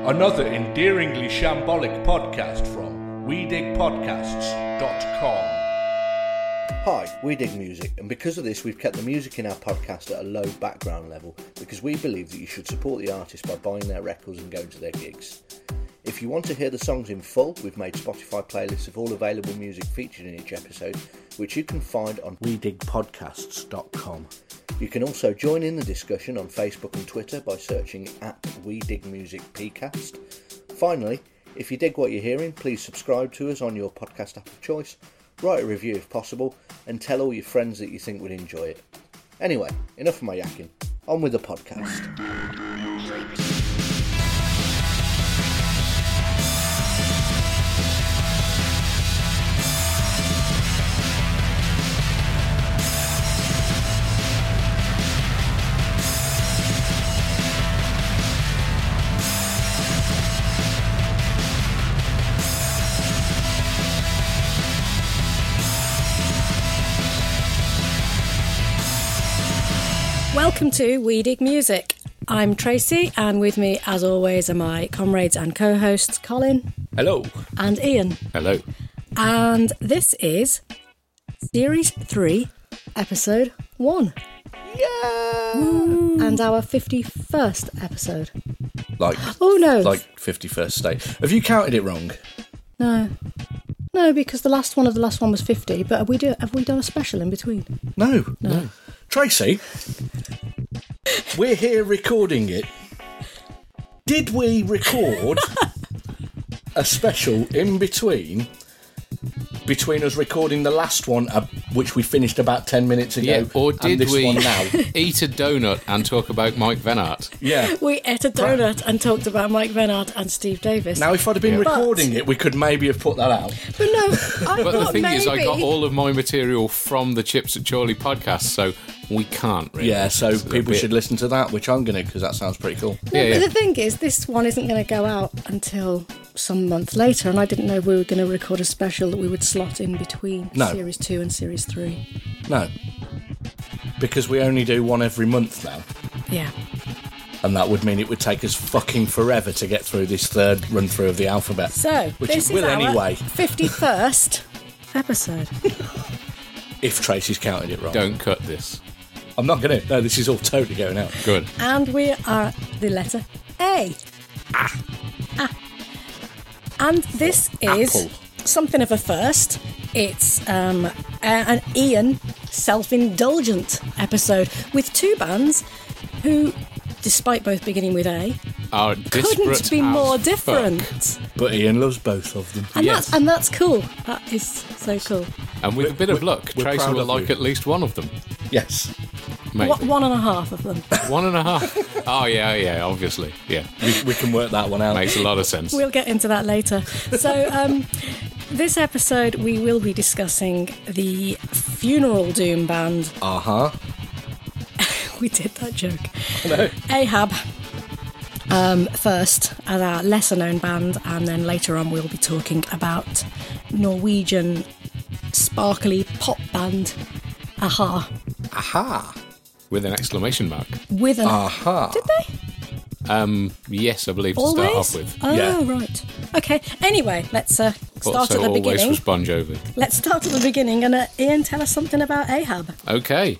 Another endearingly shambolic podcast from WeDigPodcasts.com. Hi, we dig music, and because of this we've kept the music in our podcast at a low background level because we believe that you should support the artist by buying their records and going to their gigs. If you want to hear the songs in full, we've made Spotify playlists of all available music featured in each episode, which you can find on WeDigPodcasts.com. You can also join in the discussion on Facebook and Twitter by searching at WeDigMusicPcast. Finally, if you dig what you're hearing, please subscribe to us on your podcast app of choice, write a review if possible, and tell all your friends that you think would enjoy it. Anyway, enough of my yakking. On with the podcast. Welcome to We Dig Music. I'm Tracy, and with me, as always, are my comrades and co-hosts, Colin. Hello. And Ian. Hello. And this is Series 3, Episode 1. Yeah! And our 51st episode. Like 51st state. Have you counted it wrong? No, because the last one was 50, but have we done a special in between? No. Tracy, we're here recording it. Did we record a special in between us recording the last one, which we finished about 10 minutes ago? Yeah, or did this we one now? eat a donut and talk about Mike Venart? Yeah. We ate a donut and talked about Mike Venart and Steve Davis. Now, if I'd have been recording it, we could maybe have put that out. But no, But the thing is, I got all of my material from the Chips at Chorley podcast, so we can't really. Yeah, so people should listen to that, which I'm going to, because that sounds pretty cool. No, but the thing is, this one isn't going to go out until some month later, and I didn't know we were going to record a special that we would slot in between Series 2 and Series 3. No. Because we only do one every month now. Yeah. And that would mean it would take us fucking forever to get through this third run-through of the alphabet. So, which this it will is our anyway. 51st episode. If Tracy's counted it wrong. Don't cut this. I'm not going to. No, this is all totally going out. Good. And we are the letter A. And this is Apple. something of a first. It's an Ian self-indulgent episode with two bands who, despite both beginning with A, Are couldn't disparate be as more fuck. different. But Ian loves both of them. And, Yes. that's cool. That is so cool. And with a bit of luck, we're Tracy proud will of like you. at least one of them. Yes. Maybe. One and a half of them. 1.5. Oh, yeah, obviously. Yeah. We can work that one out. Makes a lot of sense. We'll get into that later. So, this episode we will be discussing the Funeral Doom band. Uh-huh. We did that joke. No. Ahab first as our lesser known band, and then later on we'll be talking about Norwegian sparkly pop band Aha. Aha. With an exclamation mark. With an Aha. Did they? Yes, I believe to Always? start off with. Oh, Yeah. right. Okay, anyway, let's start Also, at the always beginning. was Bon Jovi. Let's start at the beginning, and Ian, tell us something about Ahab. Okay.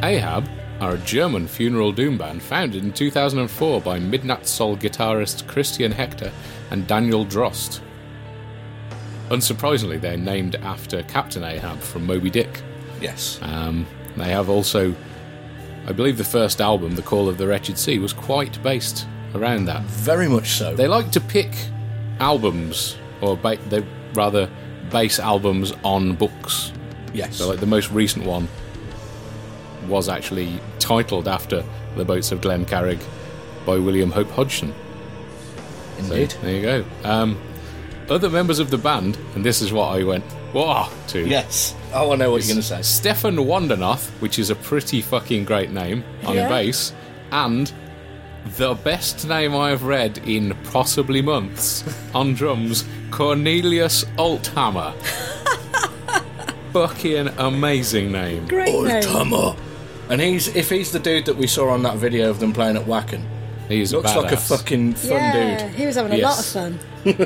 Ahab are a German funeral doom band founded in 2004 by Midnight Soul guitarist Christian Hector and Daniel Drost. Unsurprisingly, they're named after Captain Ahab from Moby Dick. Yes. They have also, I believe the first album, The Call of the Wretched Sea, was quite based around that. Very much so. They like to pick albums, or they rather base albums on books. Yes. So like the most recent one was actually titled after The Boats of Glencarrig by William Hope Hodgson. Indeed. So, there you go. Other members of the band, and this is what I went, whoa, to. Yes. Oh, I know what you're going to say. Stefan Wandernoth, which is a pretty fucking great name on bass, and the best name I've read in possibly months on drums, Cornelius Althammer. Fucking amazing name. Great name. Althammer. And if he's the dude that we saw on that video of them playing at Wacken, He's looks badass. like a fucking fun dude. He was having a lot of fun.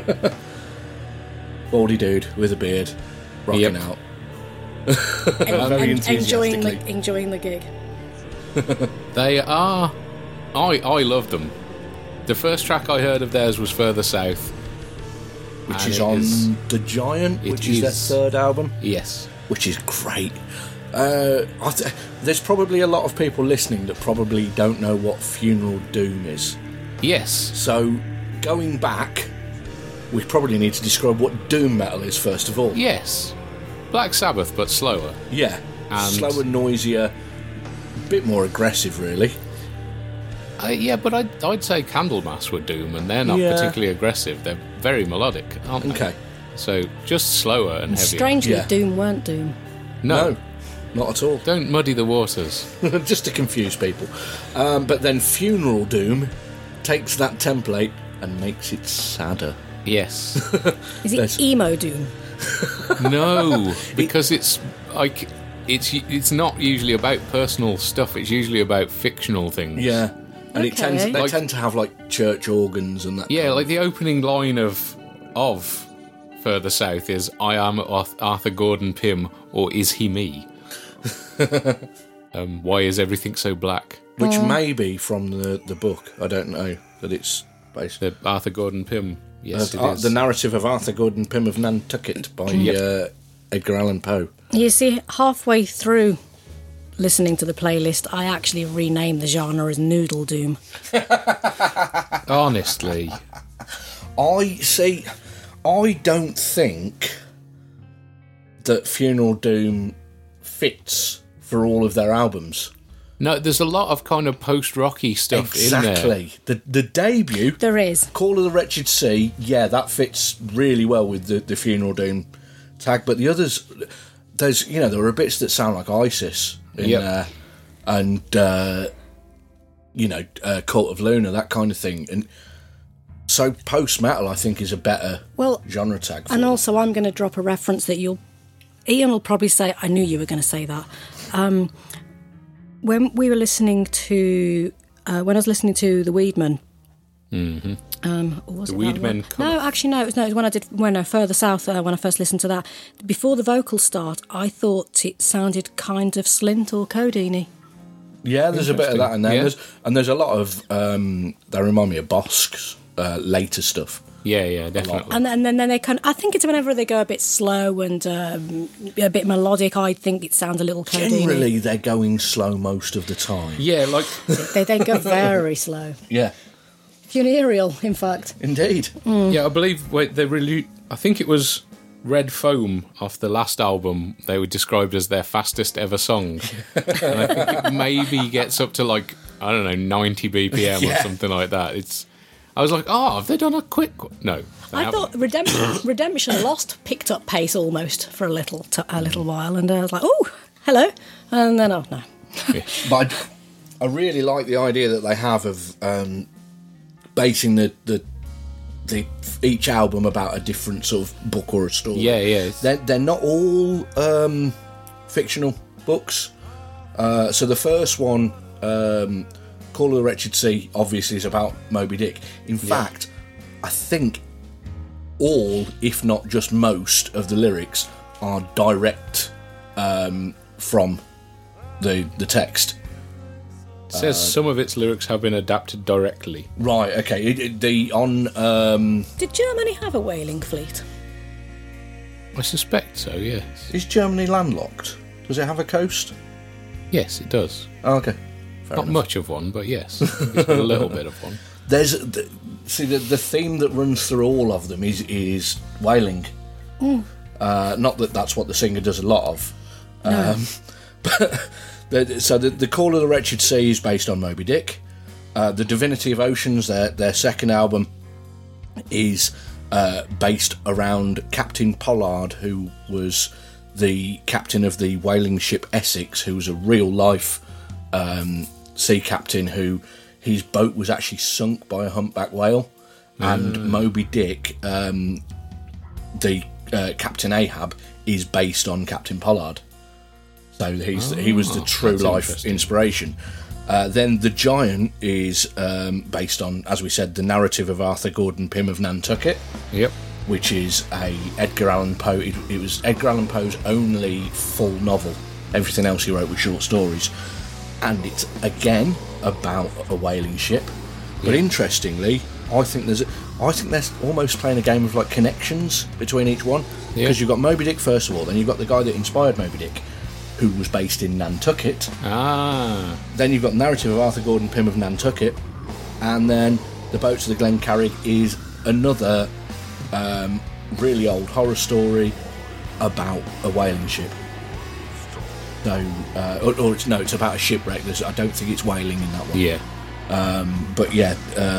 Baldy dude with a beard, rocking out. Very enthusiastically. Enjoying the gig. They are. I love them. The first track I heard of theirs was Further South, Which and is it on is- The Giant, it which is their is. third album, Yes. which is great. There's probably a lot of people listening that probably don't know what Funeral Doom is. Yes. So, going back, we probably need to describe what doom metal is first of all. Yes. Black Sabbath, but slower. Yeah. And- Slower, noisier, a bit more aggressive, really. Yeah, but I'd say Candlemass were Doom, and they're not Yeah. particularly aggressive. They're very melodic, aren't they? Okay. So just slower and heavier. Strangely, Yeah. Doom weren't Doom. No, Not at all. don't muddy the waters. Just to confuse people. But then Funeral Doom takes that template and makes it sadder. Yes. Is it There's- emo Doom? No, because it's like it's not usually about personal stuff. It's usually about fictional things. Yeah. And Okay. they tend to have like church organs and that. Yeah, kind like the opening line of Further South is "I am Arthur Gordon Pym, or is he me?" Why is everything so black? Which may be from the book. I don't know. That it's based. The Arthur Gordon Pym. Yes, it is. The narrative of Arthur Gordon Pym of Nantucket by Edgar Allan Poe. You see, halfway through listening to the playlist, I actually renamed the genre as Noodle Doom. Honestly, I don't think that Funeral Doom fits for all of their albums. no. There's a lot of kind of post-rocky stuff in there. Exactly. The debut, There is. Call of the Wretched Sea, yeah, that fits really well with the Funeral Doom tag. But the others, there are bits that sound like ISIS in Yep. there, and Cult of Luna, that kind of thing. And so post metal, I think, is a better genre tag. For And them. also, I'm going to drop a reference that Ian will probably say, I knew you were going to say that. When we were listening to, when I was listening to The Weedmen. Or was The it that Weedmen one? come No, actually, no. It was when Further South, when I first listened to that. Before the vocals start, I thought it sounded kind of Slint or Codeine. Yeah, there's a bit of that in there. Yeah. There's a lot of, they remind me of Bosk's later stuff. Yeah, definitely. And then they I think it's whenever they go a bit slow and a bit melodic, I think it sounds a little Codeine. Generally, they're going slow most of the time. Yeah, like They then go very slow. Yeah, Funereal, in fact. indeed. yeah, I believe I think it was Red Foam off the last album. They were described as their fastest ever song, and I think it maybe gets up to like 90 BPM or something like that. I was like, have they done a quick one? No, they I haven't. thought Redemption Lost picked up pace almost for a little while, and I was like, oh, hello, and then no. But I really like the idea that they have of basing the each album about a different sort of book or a story. Yeah. They're not all fictional books. So the first one, Call of the Wretched Sea, obviously is about Moby Dick. In fact, I think all, if not just most, of the lyrics are direct from the text. It says some of its lyrics have been adapted directly. Right. Okay. Did Germany have a whaling fleet? I suspect so, yes. Is Germany landlocked? Does it have a coast? Yes, it does. Oh, okay. Fair Not enough. much of one, but yes. It's got a little bit of one. There's the theme that runs through all of them is whaling. Not that that's what the singer does a lot of. But the Call of the Wretched Sea is based on Moby Dick. The Divinity of Oceans, their second album, is based around Captain Pollard, who was the captain of the whaling ship Essex, who was a real life sea captain who his boat was actually sunk by a humpback whale. And Moby Dick, the Captain Ahab, is based on Captain Pollard. So he was the true life inspiration. Then The Giant is based on, as we said, the narrative of Arthur Gordon Pym of Nantucket. Yep. Which is a Edgar Allan Poe. It was Edgar Allan Poe's only full novel. Everything else he wrote was short stories. And it's, again, about a whaling ship. But interestingly, I think they're almost playing a game of like connections between each one. Because you've got Moby Dick first of all, then you've got the guy that inspired Moby Dick, who was based in Nantucket. Then you've got the narrative of Arthur Gordon Pym of Nantucket, and then The Boats of the Glen Carrig is another really old horror story about a whaling ship. So, it's about a shipwreck. I don't think it's whaling in that one. Yeah. But yeah,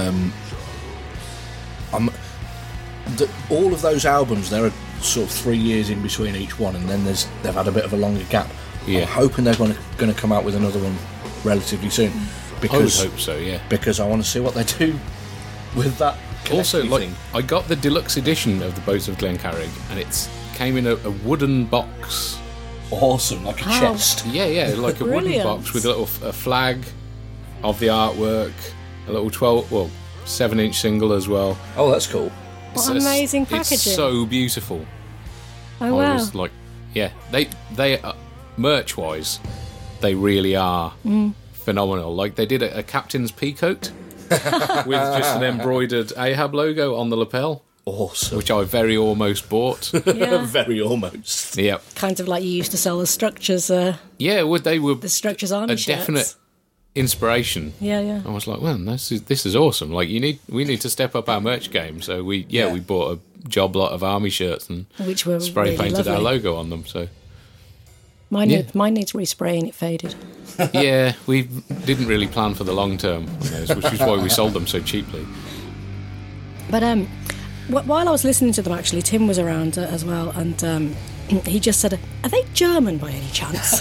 all of those albums, there are sort of 3 years in between each one, and then they've had a bit of a longer gap. Yeah. I'm hoping they're going to come out with another one relatively soon. Because, I would hope so, yeah. Because I want to see what they do with that. Also, like, thing. I got the deluxe edition of the Boats of Glen Carrig, and it came in a wooden box. Awesome, like a chest. Yeah, like a wooden Brilliant. box with a flag of the artwork, a little 7-inch single as well. Oh, that's cool. What amazing packaging. It's so beautiful. Oh, I wow. was like, yeah, they merch-wise, they really are phenomenal. Like, they did a captain's peacoat with just an embroidered Ahab logo on the lapel. Awesome. Which I very almost bought. Yeah. Very almost. Yep. Kind of like you used to sell the structures. Yeah, they were The structures army a shirts. definite inspiration. Yeah. I was like, well, this is awesome. Like, we need to step up our merch game. So we bought a job lot of army shirts and Which were spray really painted our lovely. logo on them. So Mine needs respraying. It faded. yeah, we didn't really plan for the long term on those, which is why we sold them so cheaply. But while I was listening to them, actually, Tim was around as well, and he just said, "Are they German by any chance?"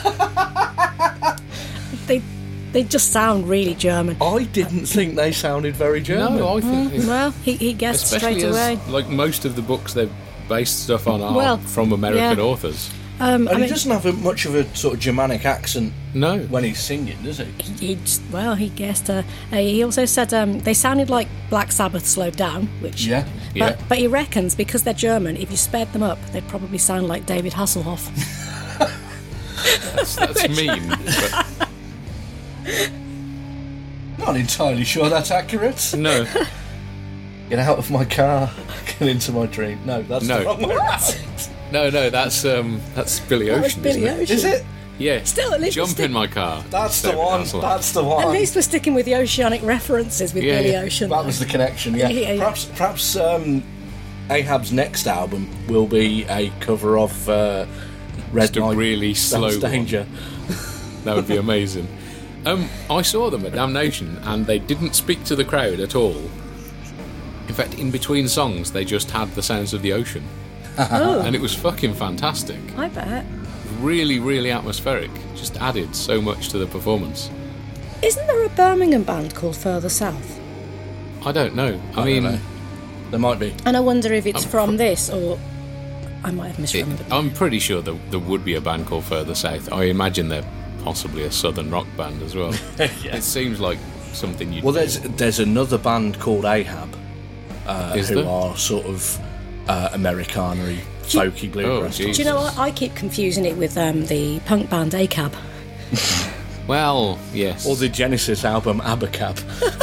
They just sound really German. I didn't think they sounded very German. No, I think Well, he guessed especially straight away. as, like, most of the books they've based stuff on are Well, from American yeah. authors. And he doesn't have much of a sort of Germanic accent No. when he's singing, does he? He guessed. He also said they sounded like Black Sabbath slowed down, which Yeah. But he reckons because they're German, if you sped them up, they'd probably sound like David Hasselhoff. That's mean. But Not entirely sure that's accurate. no. Get out of my car, get into my dream. No, that's No. the wrong way around. No, that's Billy That was Ocean, Billy isn't it? Ocean. Is it? Yeah. Still, at least Jump we're in my car. That's the David one. Hasselhoff. That's the one. At least we're sticking with the oceanic references with Yeah, Billy yeah. Ocean. That was the connection, yeah. Yeah. Perhaps Ahab's next album will be a cover of Red Just a Light, really slow Dance one. Danger. That would be amazing. I saw them at Damnation, and they didn't speak to the crowd at all. In fact, in between songs, they just had the sounds of the ocean. And it was fucking fantastic. I bet. Really, really atmospheric. Just added so much to the performance. Isn't there a Birmingham band called Further South? I don't know. I I mean, don't know. There might be. And I wonder if it's from this, or I might have misremembered. I'm pretty sure there would be a band called Further South. I imagine they're possibly a southern rock band as well. Yeah. It seems like something you'd... Well, there's another band called Ahab, Is who there? are sort of Americana-y, folky bluegrass. geez. Do you know what? I keep confusing it with the punk band ACAB. Well, yes. Or the Genesis album Abacab.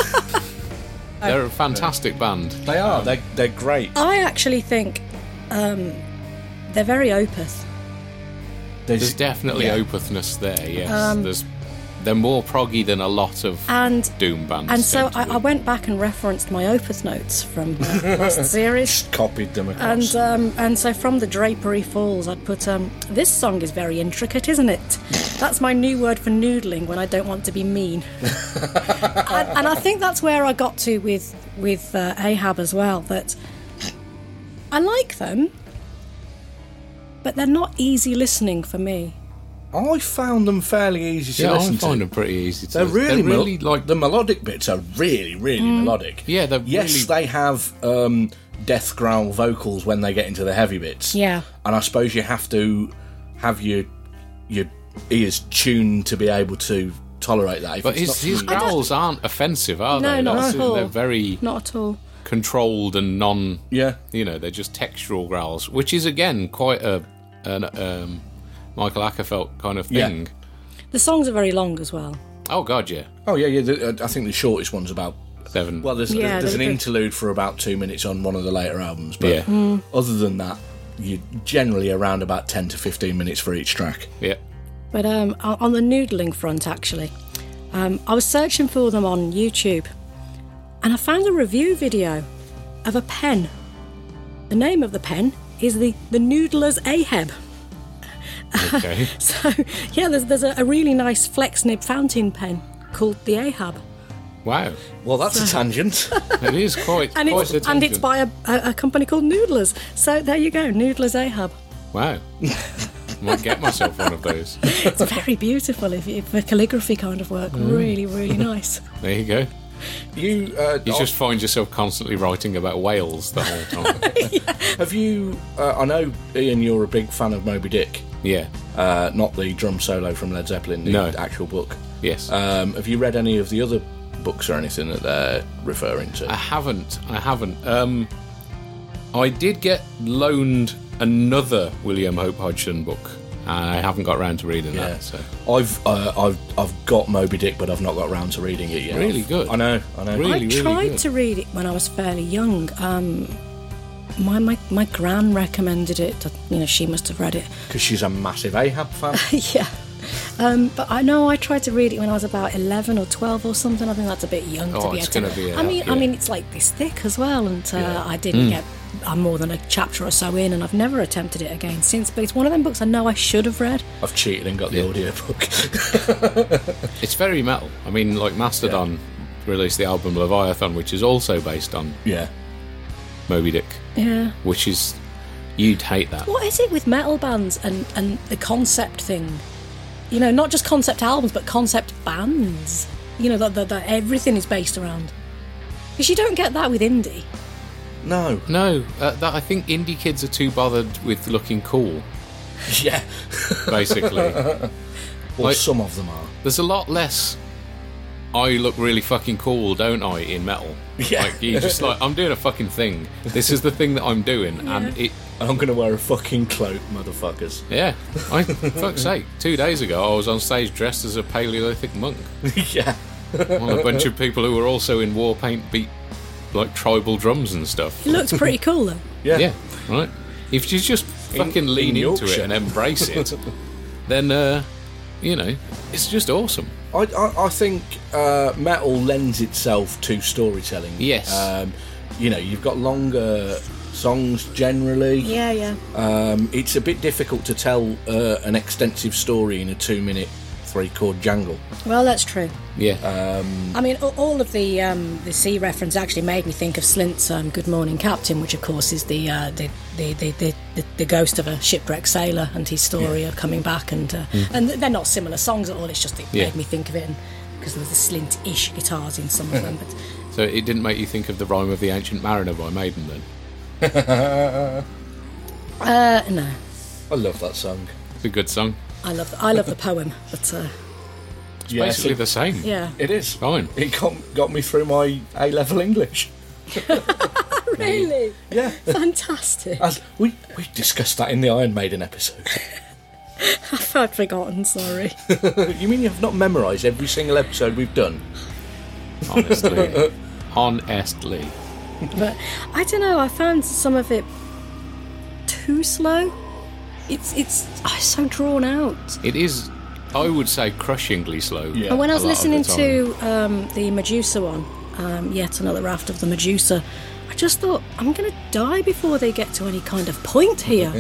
They're a fantastic band. They are. They're great. I actually think they're very Opeth. There's definitely Opethness there, yes. They're more proggy than a lot of doom bands. And so I went back and referenced my Opeth notes from last series. Copied them across. And so from the Drapery Falls, I'd put, this song is very intricate, isn't it? That's my new word for noodling when I don't want to be mean. and I think that's where I got to with Ahab as well, that I like them, but they're not easy listening for me. I found them fairly easy to listen to. I find them pretty easy to They're listen. really like the melodic bits are really melodic. Yeah, they're they have death growl vocals when they get into the heavy bits. Yeah, and I suppose you have to have your ears tuned to be able to tolerate that. But his growls aren't offensive, are they? No, not at all. They're very not at all controlled and non. Yeah, they're just textural growls, which is again quite an Michael Ackerfeld kind of thing. Yeah. The songs are very long as well. Oh god, yeah. Oh yeah. I think the shortest one's about 7. Well, there's an interlude for about 2 minutes on one of the later albums, but yeah. Other than that, you're generally around about 10 to 15 minutes for each track. Yeah. But on the noodling front, actually, I was searching for them on YouTube, and I found a review video of a pen. The name of the pen is the Noodler's Ahab. Okay. So, yeah, there's a really nice flex nib fountain pen called the Ahab. Wow. Well, that's a tangent. It is quite and a tangent. And it's by a company called Noodlers. So there you go, Noodlers Ahab. Wow. Might get myself one of those. It's very beautiful if the calligraphy kind of work. Really, really nice. There you go. You just find yourself constantly writing about whales the whole time. Yeah. Have you... I know, Ian, you're a big fan of Moby Dick. Yeah. Not the drum solo from Led Zeppelin, the actual book. Yes. Have you read any of the other books or anything that they're referring to? I haven't. I did get loaned another William Hope Hodgson book. I haven't got round to reading that. So I've got Moby Dick, but I've not got round to reading it yet. Really good. I know. Really, I tried good. to read it when I was fairly young. My gran recommended it. She must have read it. Because she's a massive Ahab fan. Yeah. But I know I tried to read it when I was about 11 or 12 or something. I think that's a bit young to be it's able going to be. I mean, it's like this thick as well, and I didn't get more than a chapter or so in, and I've never attempted it again since. But it's one of them books I know I should have read. I've cheated and got the audio book. It's very metal. I mean, like Mastodon released the album Leviathan, which is also based on Moby Dick. Yeah. Which is, you'd hate that. What is it with metal bands and the concept thing? Not just concept albums, but concept bands. That everything is based around. Because you don't get that with indie. No. I think indie kids are too bothered with looking cool. Yeah. Basically. Well, some of them are. There's a lot less, I look really fucking cool, don't I, in metal. Yeah. Like, you're just like, I'm doing a fucking thing. This is the thing that I'm doing. Yeah. And I'm going to wear a fucking cloak, motherfuckers. Yeah. Fuck's sake. 2 days ago, I was on stage dressed as a Paleolithic monk. Yeah. While a bunch of people who were also in war paint beat, like, tribal drums and stuff. It looks pretty cool, though. Yeah, right. If you just fucking lean into it and embrace it, then, it's just awesome. I think metal lends itself to storytelling. Yes. You've got longer songs generally. Yeah. It's a bit difficult to tell an extensive story in a 2-minute 3-chord jangle. Well, that's true. Yeah. I mean, all of the sea reference actually made me think of Slint's "Good Morning, Captain," which of course is the ghost of a shipwrecked sailor and his story of coming back, and they're not similar songs at all. It's just it made me think of it, because there was the Slint-ish guitars in some of them. But so it didn't make you think of the Rime of the Ancient Mariner by Maiden, then? No. I love that song. It's a good song. I love the poem, but it's basically the same. Yeah, it is fine. It got me through my A-level English. Really? Yeah. Fantastic. We discussed that in the Iron Maiden episode. I'd forgotten, sorry. You mean you've not memorised every single episode we've done? Honestly. Honestly. But I don't know, I found some of it too slow. It's so drawn out. It is, I would say, crushingly slow. Yeah. And when I was a lot of the listening time. to the Medusa one, yet another raft of the Medusa, I just thought, I'm going to die before they get to any kind of point here.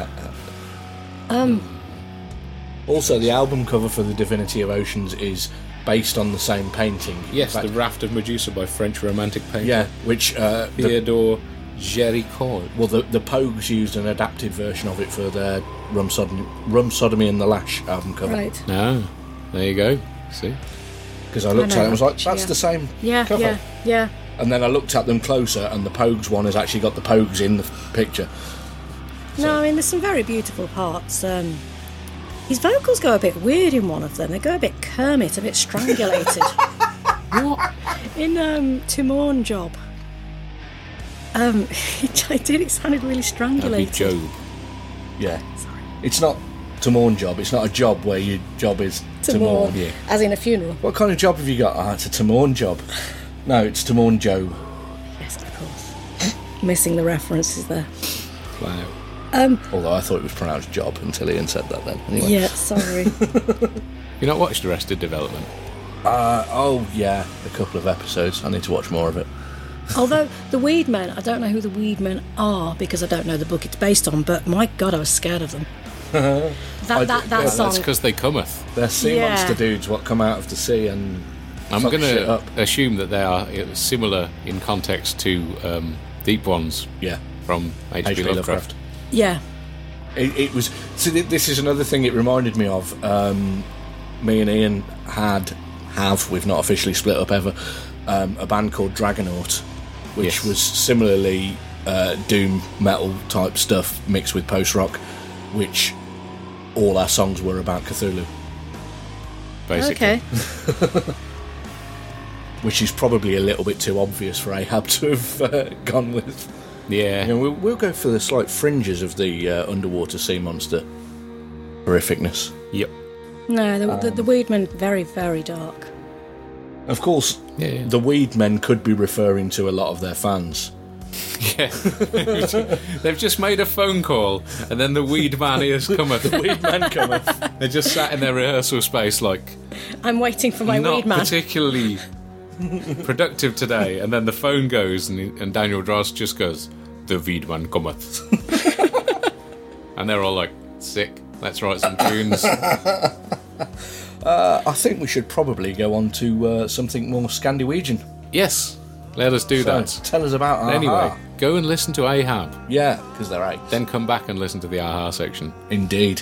Also, the album cover for The Divinity of Oceans is based on the same painting. Yes, In fact, The Raft of Medusa by French romantic painter yeah, which Theodore Géricault. well, the Pogues used an adapted version of it for their Rum Sodomy and the Lash album cover. Right. Ah, there you go. See? Because I looked I at it know and was like, that, that's yeah. the same Yeah, cover. yeah. And then I looked at them closer, and the Pogues one has actually got the Pogues in the picture. No, I mean, there's some very beautiful parts. His vocals go a bit weird in one of them. They go a bit Kermit, a bit strangulated. What? In Timon Job. It sounded really That'd be strangulated. Job. Yeah. It's not Timon Job. It's not a job where your job is Timon. Yeah. As in a funeral. What kind of job have you got? Ah, it's a Timon job. No, it's Timon Joe. Yes, of course. Missing the references there. Wow. Although I thought it was pronounced job until Ian said that then. Anyway. Yeah, sorry. You not watched Arrested Development? Oh, yeah. A couple of episodes. I need to watch more of it. Although the Weedmen, I don't know who the Weedmen are because I don't know the book it's based on, but my God, I was scared of them. that song. That's because they cometh. They're sea Yeah. monster dudes what come out of the sea and I'm fuck going shit to up. assume that they are similar in context to Deep Ones Yeah. from H.P. Lovecraft. Yeah. It was. So this is another thing it reminded me of. Me and Ian we've not officially split up ever, a band called Dragonaut, which Yes. was similarly doom metal type stuff mixed with post rock, which all our songs were about Cthulhu, Basically. Okay. which is probably a little bit too obvious for Ahab to have gone with. Yeah. You know, we'll go for the slight fringes of the underwater sea monster horrificness. Yep. No, the Weedmen, very, very dark. Of course, Yeah. the Weedmen could be referring to a lot of their fans. Yeah. They've just made a phone call, and then the weed man is cometh. Weedmen cometh. They just sat in their rehearsal space, like, I'm waiting for my not Weedman. particularly productive today. And then the phone goes, and Daniel Dross just goes, "The weed man cometh," and they're all like, "Sick. Let's write some tunes." I think we should probably go on to something more Scandinavian. Yes, let us do that. Tell us about Aha. Anyway, go and listen to Ahab, Yeah, because they're eight. then come back and listen to the Aha section. Indeed.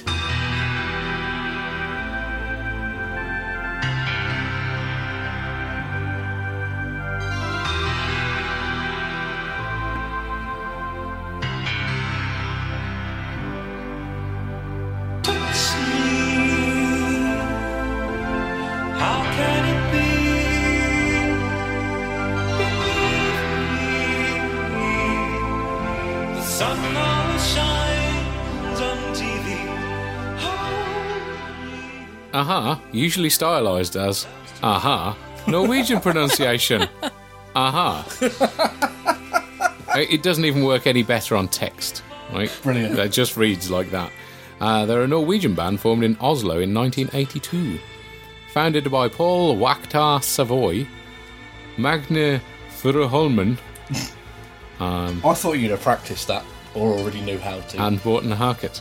How can it be? The sun always shines on TV. Aha, usually stylized as Aha, Norwegian pronunciation. Aha. It doesn't even work any better on text, right? Brilliant. It just reads like that. They're a Norwegian band formed in Oslo in 1982. Founded by Paul Wakhtar Savoy, Magne Furuholmen, I thought you'd have practiced that or already knew how to. and Morten Harket.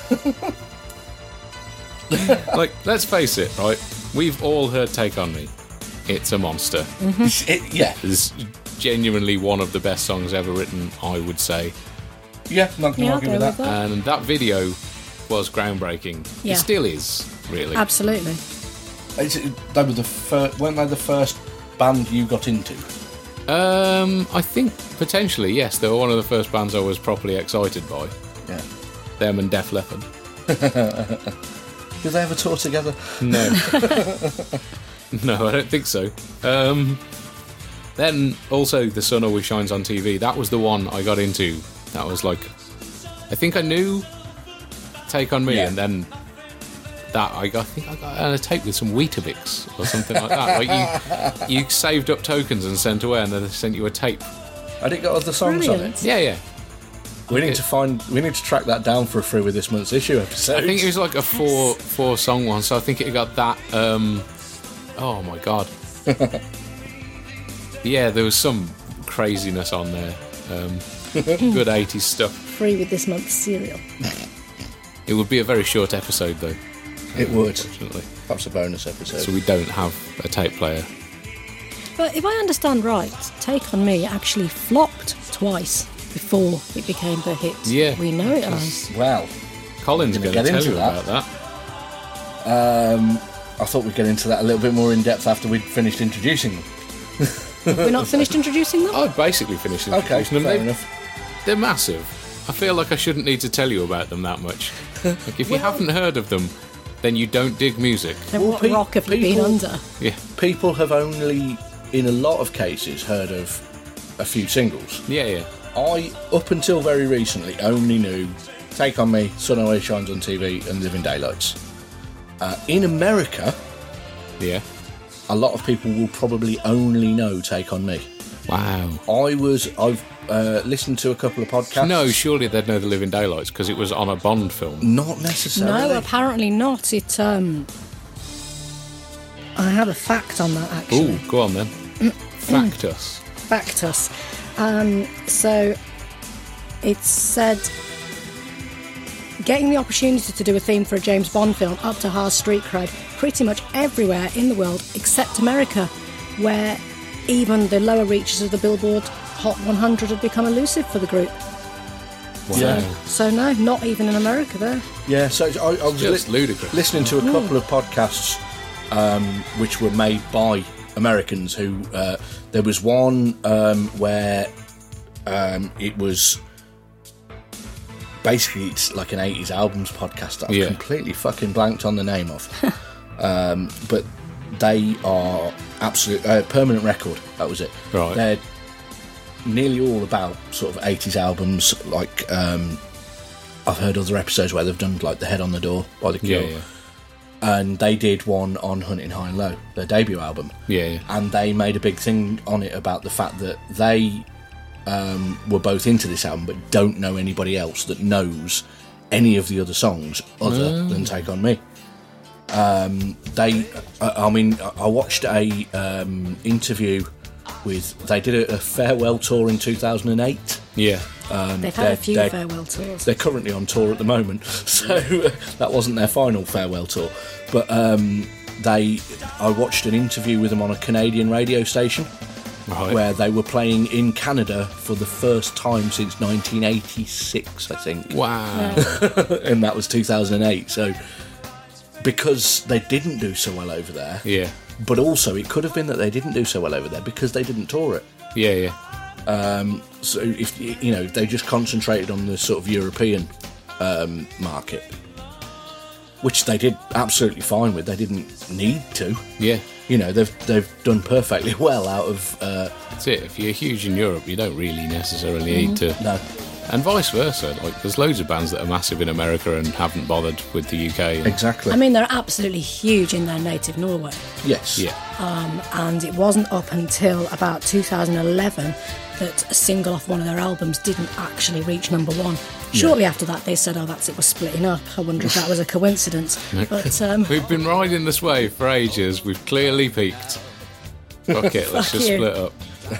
Like, let's face it, right? We've all heard Take On Me. It's a monster. Yeah, It's genuinely one of the best songs ever written, I would say. yeah, not going to Yeah, I'll argue go with with that. that. And that video was groundbreaking. Yeah. It still is, really. Absolutely. They were weren't they the first band you got into? I think potentially, yes. They were one of the first bands I was properly excited by. Yeah. Them and Def Leppard. Did they ever tour together? No. No, I don't think so. Then also The Sun Always Shines on TV. That was the one I got into. That was like, I think I knew Take On Me, Yeah. and then that, I think I got a tape with some Weetabix or something like that. Like you saved up tokens and sent away, and then they sent you a tape. Had it got other songs on Brilliant. it? Yeah. We need to track that down for a free with this month's issue episode. I think it was like a four song one, so I think it got that. Oh my god. Yeah, there was some craziness on there. Good 80s stuff. Free with this month's cereal. It would be a very short episode, though. It would. Unfortunately. Perhaps a bonus episode. So we don't have a tape player. But if I understand right, Take On Me actually flopped twice before it became the hit we know it as. Well, Colin's Gonna going to get tell into you that. about that. I thought we'd get into that a little bit more in depth after we'd finished introducing them. We're not finished introducing them? I basically finished Okay, introducing fair them. enough. They're massive. I feel like I shouldn't need to tell you about them that much. Like, if you haven't heard of them, then you don't dig music. Then what rock have you been people- under? Yeah. People have only, in a lot of cases, heard of a few singles. Yeah. I, up until very recently, only knew Take On Me, Sun Always Shines on TV, and Living Daylights. In America, Yeah. a lot of people will probably only know Take On Me. Wow. I've listened to a couple of podcasts. No, surely they'd know The Living Daylights because it was on a Bond film. Not necessarily. No, apparently not. It. I have a fact on that, actually. Ooh, go on then. Fact us. Fact us. So it said getting the opportunity to do a theme for a James Bond film up to Haas street cred pretty much everywhere in the world except America, where even the lower reaches of the Billboard Hot 100 had become elusive for the group. Wow. Yeah. So no, not even in America there. Yeah, so I was Just ludicrous. listening to a couple of podcasts which were made by Americans who there was one where it was basically it's like an 80s albums podcast that I've completely fucking blanked on the name of. But they are absolute Permanent Record, that was it. Right. They're nearly all about sort of 80s albums, like I've heard other episodes where they've done like The Head on the Door by The Cure. Yeah. And they did one on Hunting High and Low, their debut album. Yeah. And they made a big thing on it about the fact that they were both into this album but don't know anybody else that knows any of the other songs other than Take On Me. I watched a interview with, they did a farewell tour in 2008. Yeah. They've had a few farewell tours. They're currently on tour at the moment, so that wasn't their final farewell tour. But I watched an interview with them on a Canadian radio station where they were playing in Canada for the first time since 1986, I think. Wow. And that was 2008. So because they didn't do so well over there, Yeah. but also it could have been that they didn't do so well over there because they didn't tour it. Yeah. So if they just concentrated on the sort of European market, which they did absolutely fine with. They didn't need to. Yeah. They've done perfectly well out of. That's it. If you're huge in Europe, you don't really necessarily need to. No. And vice versa. Like, there's loads of bands that are massive in America and haven't bothered with the UK. Exactly. I mean, they're absolutely huge in their native Norway. Yes. Yeah. And it wasn't up until about 2011 that a single off one of their albums didn't actually reach number one. Shortly after that, they said, that's it, was splitting up. I wonder if that was a coincidence. But We've been riding this wave for ages. We've clearly peaked. Fuck it, let's Fuck just you. split up.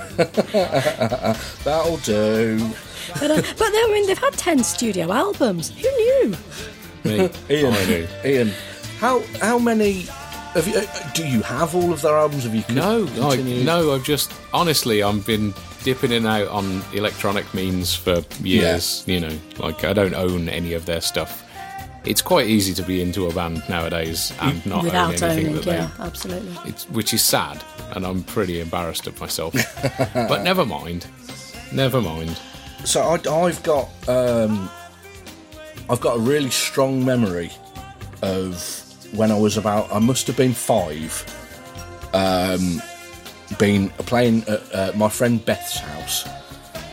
That'll do. they've had 10 studio albums. Who knew? Me. Ian. I do. Ian, how many have you? Do you have all of their albums? Have you? continued? I've just honestly, I've been dipping in and out on electronic means for years. Yeah. I don't own any of their stuff. It's quite easy to be into a band nowadays and not Without own anything owning, that yeah, absolutely. which is sad, and I'm pretty embarrassed of myself. But never mind. So I've got a really strong memory of when I was I must have been 5, been playing at my friend Beth's house,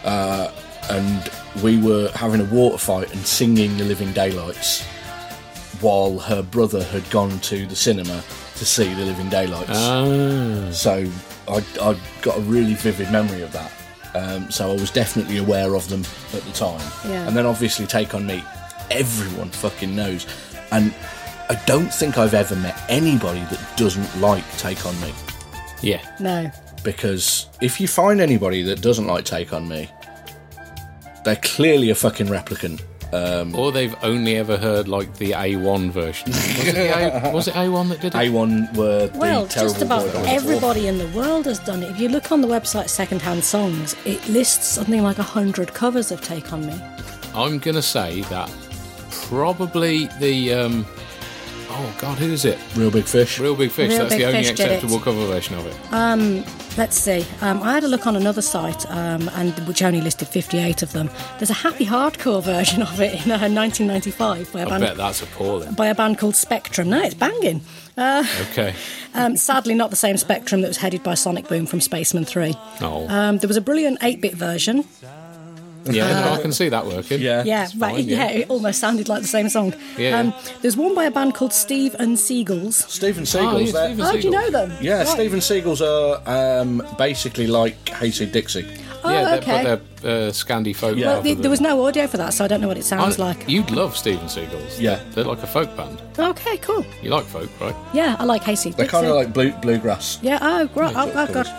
and we were having a water fight and singing The Living Daylights while her brother had gone to the cinema to see The Living Daylights. So I got a really vivid memory of that. So I was definitely aware of them at the time. Yeah. And then obviously Take On Me, everyone fucking knows. And I don't think I've ever met anybody that doesn't like Take On Me. Yeah. No. Because if you find anybody that doesn't like Take On Me, they're clearly a fucking replicant. Or they've only ever heard like the A1 version. Was it A1 that did it? A1 were the Well, terrible just about boy bands. everybody in the world has done it. If you look on the website Secondhand Songs, it lists something like 100 covers of Take On Me. I'm going to say that probably the... oh, God, who is it? Real Big Fish. Real Big Fish. Real That's Big the only Fish did it. acceptable cover version of it. Let's see. I had a look on another site, and which only listed 58 of them. There's a happy hardcore version of it in 1995 by a I band bet that's appalling. by a band called Spectrum. No, it's banging. Okay. Sadly, not the same Spectrum that was headed by Sonic Boom from Spaceman 3. Oh. There was a brilliant 8-bit version. Yeah, no, I can see that working. Yeah. Yeah, It's right. fine, Yeah, it almost sounded like the same song. Yeah. There's one by a band called Steve and Seagulls. Stephen Oh, Seagul's yeah, there. Stephen Oh, do you Seagal. know them? Yeah, Right. Stephen Seagul's are basically like Hayseed Dixie. Oh, Yeah, okay. but they're Scandi folk. Yeah. Well, rather there was than- no audio for that, so I don't know what it sounds like. You'd love Stephen Seagal's. Yeah. They're like a folk band. Okay, cool. You like folk, right? Yeah, I like Hayseed They're kind Dixie. of like bluegrass. Yeah, oh, great. Yeah, Oh, cool. God.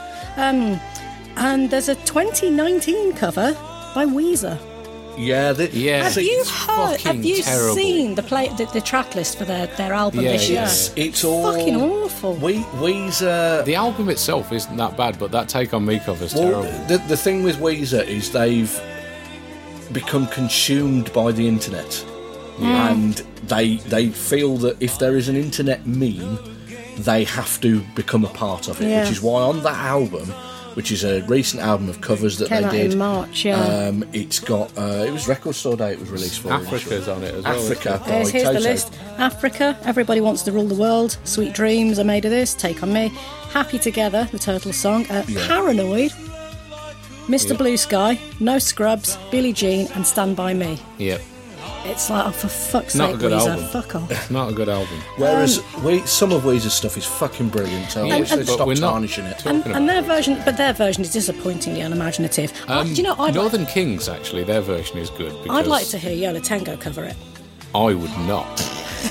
And there's a 2019 cover by Weezer. Yeah, Yeah. Have you heard? fucking Have you terrible. seen the track list for their album Yeah, this year? yeah. it's all Fucking awful. Weezer. The album itself isn't that bad, but that Take On Me cover's Well, terrible. the thing with Weezer is they've become consumed by the internet, and they feel that if there is an internet meme, they have to become a part of it. Yeah. Which is why on that album, which is a recent album of covers that Came they out did, in March, yeah. it's got it was Record Store Day. It was released for Africa's on it as well. Africa. by Here's the Toto. list. Africa, Everybody Wants to Rule the World, Sweet Dreams Are Made of This, Take On Me, Happy Together, the Turtles song, Paranoid, Mr. Yeah. Blue Sky, No Scrubs, Billie Jean, and Stand By Me. Yep. It's like, oh, for fuck's Not sake, a good Weezer, album. fuck off. Not a good album. Whereas some of Weezer's stuff is fucking brilliant. So I wish they'd but stop we're not tarnishing it. talking And their version is disappointingly unimaginative. Do you know, Northern Kings, actually, their version is good. Because I'd like to hear Yola Tango cover it. I would not.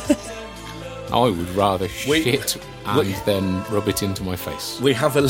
I would rather shit and then rub it into my face. We have a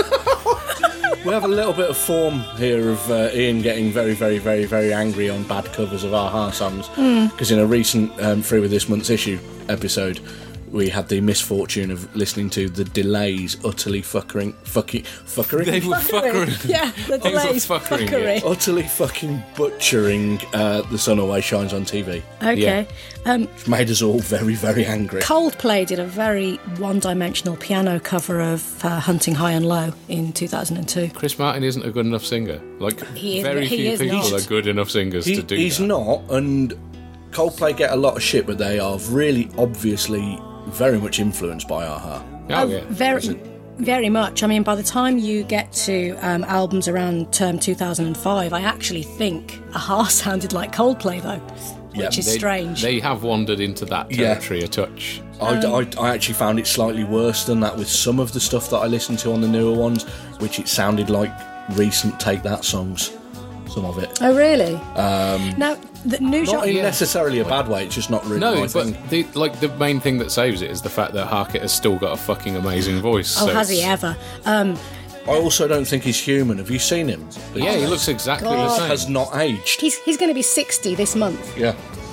we have a little bit of form here of Ian getting very, very, very, very angry on bad covers of Aha songs because in a recent Through With This Month's Issue episode, we had the misfortune of listening to the Delays utterly fucking fuckery. They were fuckery. Yeah, the They were delays. fuckering it. Fuckery. Utterly fucking butchering The Sun Always Shines on TV. Okay. Which made us all very, very angry. Coldplay did a very one-dimensional piano cover of Hunting High and Low in 2002. Chris Martin isn't a good enough singer. Like, He is- very he few is people not. are good enough singers to do He's that. not, and Coldplay get a lot of shit, but they are really obviously very much influenced by Aha. Oh, yeah. Very much. I mean, by the time you get to albums around term 2005, I actually think Aha sounded like Coldplay, though, which is strange. They have wandered into that Yeah. territory a touch. I actually found it slightly worse than that with some of the stuff that I listened to on the newer ones, which it sounded like recent Take That songs. Some of it. Oh, really? Now, the new Not genre... in necessarily a bad way, it's just not really No, my thing. but the main thing that saves it is the fact that Harkett has still got a fucking amazing voice. Oh, so has he it's- ever? I also don't think he's human. Have you seen him? Yeah, he looks exactly the God. same. Has not aged. He's going to be 60 this month. Yeah.